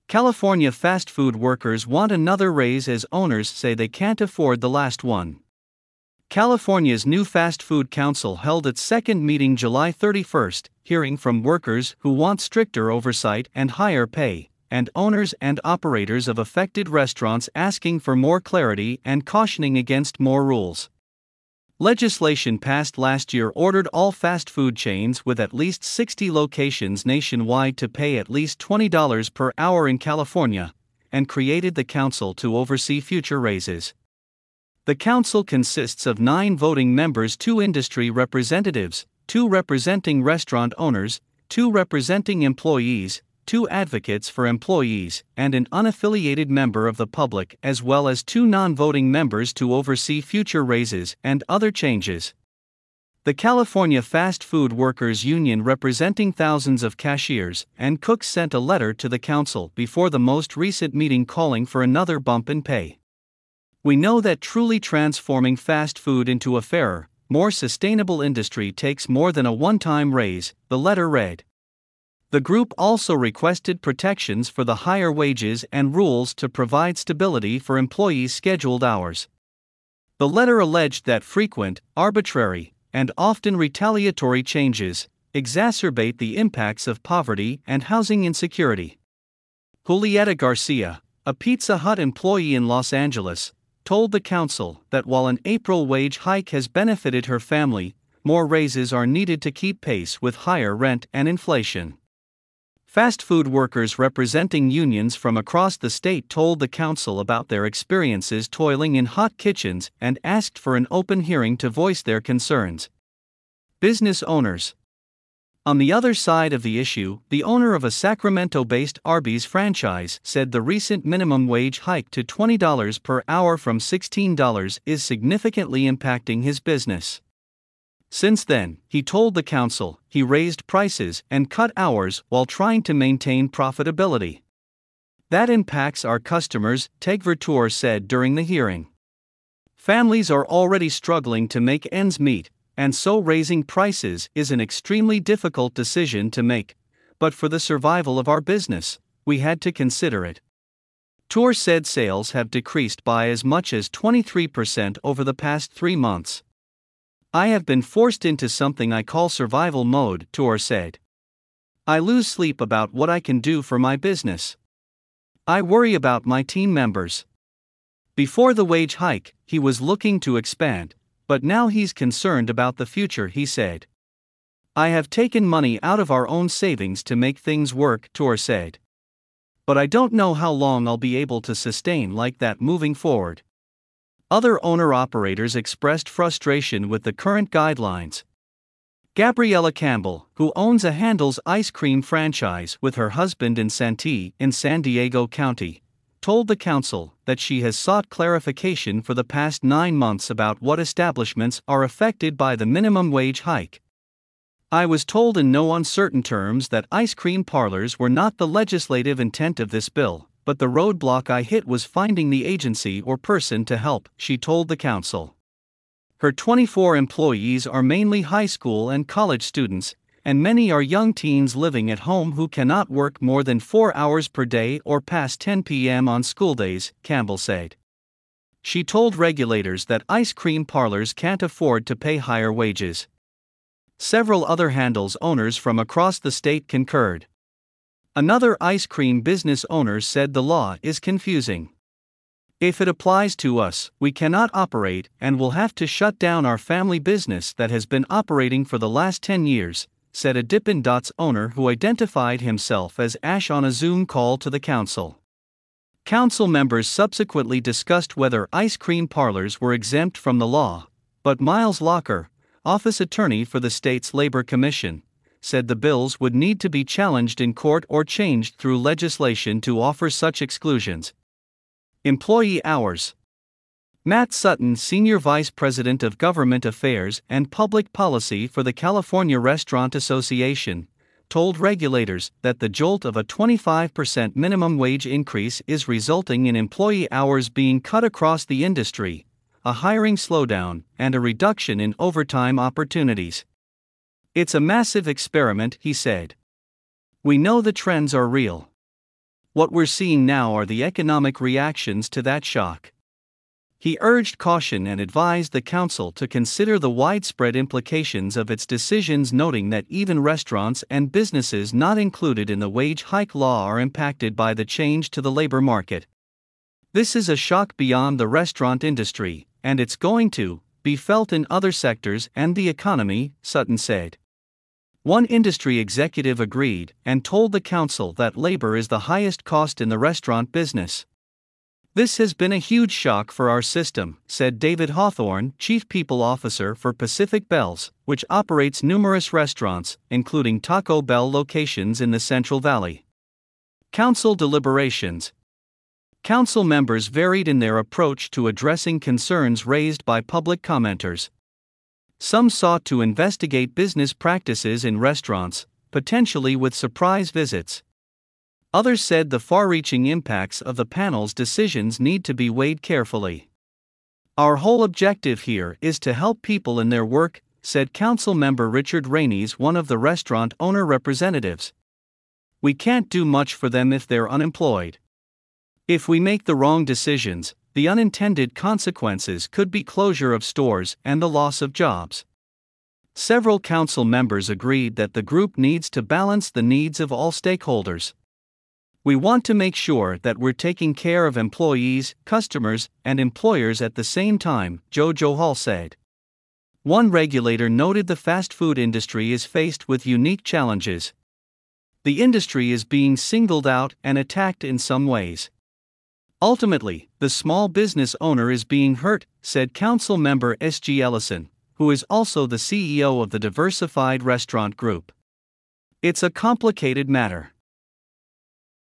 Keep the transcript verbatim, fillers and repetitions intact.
California fast food workers want another raise as owners say they can't afford the last one. California's new Fast Food Council held its second meeting July thirty-first, hearing from workers who want stricter oversight and higher pay, and owners and operators of affected restaurants asking for more clarity and cautioning against more rules. Legislation passed last year ordered all fast food chains with at least sixty locations nationwide to pay at least twenty dollars per hour in California, and created the council to oversee future raises. The council consists of nine voting members, two industry representatives, two representing restaurant owners, two representing employees, two advocates for employees, and an unaffiliated member of the public, as well as two non-voting members to oversee future raises and other changes. The California Fast Food Workers Union, representing thousands of cashiers and cooks, sent a letter to the council before the most recent meeting calling for another bump in pay. "We know that truly transforming fast food into a fairer, more sustainable industry takes more than a one-time raise," the letter read. The group also requested protections for the higher wages and rules to provide stability for employees' scheduled hours. The letter alleged that frequent, arbitrary, and often retaliatory changes exacerbate the impacts of poverty and housing insecurity. Julieta Garcia, a Pizza Hut employee in Los Angeles, told the council that while an April wage hike has benefited her family, more raises are needed to keep pace with higher rent and inflation. Fast food workers representing unions from across the state told the council about their experiences toiling in hot kitchens and asked for an open hearing to voice their concerns. Business owners. On the other side of the issue, the owner of a Sacramento-based Arby's franchise said the recent minimum wage hike to twenty dollars per hour from sixteen dollars is significantly impacting his business. Since then, he told the council, he raised prices and cut hours while trying to maintain profitability. "That impacts our customers," Teg Vertour said during the hearing. "Families are already struggling to make ends meet, and so raising prices is an extremely difficult decision to make, but for the survival of our business, we had to consider it." Tour said sales have decreased by as much as twenty-three percent over the past three months. "I have been forced into something I call survival mode," Tour said. "I lose sleep about what I can do for my business. I worry about my team members." Before the wage hike, he was looking to expand, but now he's concerned about the future, he said. "I have taken money out of our own savings to make things work," Tour said. "But I don't know how long I'll be able to sustain like that moving forward." Other owner-operators expressed frustration with the current guidelines. Gabriella Campbell, who owns a Handel's ice cream franchise with her husband in Santee in San Diego County, told the council that she has sought clarification for the past nine months about what establishments are affected by the minimum wage hike. "I was told in no uncertain terms that ice cream parlors were not the legislative intent of this bill, but the roadblock I hit was finding the agency or person to help," she told the council. Her twenty-four employees are mainly high school and college students, and many are young teens living at home who cannot work more than four hours per day or past ten p.m. on school days, Campbell said. She told regulators that ice cream parlors can't afford to pay higher wages. Several other Handel's owners from across the state concurred. Another ice cream business owner said the law is confusing. "If it applies to us, we cannot operate and will have to shut down our family business that has been operating for the last ten years, said a Dippin' Dots owner who identified himself as Ash on a Zoom call to the council. Council members subsequently discussed whether ice cream parlors were exempt from the law, but Miles Locker, office attorney for the state's Labor Commission, said the bills would need to be challenged in court or changed through legislation to offer such exclusions. Employee hours. Matt Sutton, Senior Vice President of Government Affairs and Public Policy for the California Restaurant Association, told regulators that the jolt of a twenty-five percent minimum wage increase is resulting in employee hours being cut across the industry, a hiring slowdown, and a reduction in overtime opportunities. "It's a massive experiment," he said. "We know the trends are real. What we're seeing now are the economic reactions to that shock. He urged caution and advised the council to consider the widespread implications of its decisions, noting that even restaurants and businesses not included in the wage hike law are impacted by the change to the labor market. This is a shock beyond the restaurant industry, and it's going to be felt in other sectors and the economy, Sutton said. One industry executive agreed and told the council that labor is the highest cost in the restaurant business. This has been a huge shock for our system, said David Hawthorne, Chief People Officer for Pacific Bells, which operates numerous restaurants, including Taco Bell locations in the Central Valley. Council deliberations. Council members varied in their approach to addressing concerns raised by public commenters. Some sought to investigate business practices in restaurants, potentially with surprise visits. Others said the far-reaching impacts of the panel's decisions need to be weighed carefully. Our whole objective here is to help people in their work, said Council member Richard Rainey's, one of the restaurant owner representatives. We can't do much for them if they're unemployed. If we make the wrong decisions, the unintended consequences could be closure of stores and the loss of jobs. Several council members agreed that the group needs to balance the needs of all stakeholders. We want to make sure that we're taking care of employees, customers, and employers at the same time, Joe Johal said. One regulator noted the fast food industry is faced with unique challenges. The industry is being singled out and attacked in some ways. Ultimately, the small business owner is being hurt, said Council member S G Ellison, who is also the C E O of the Diversified Restaurant Group. It's a complicated matter.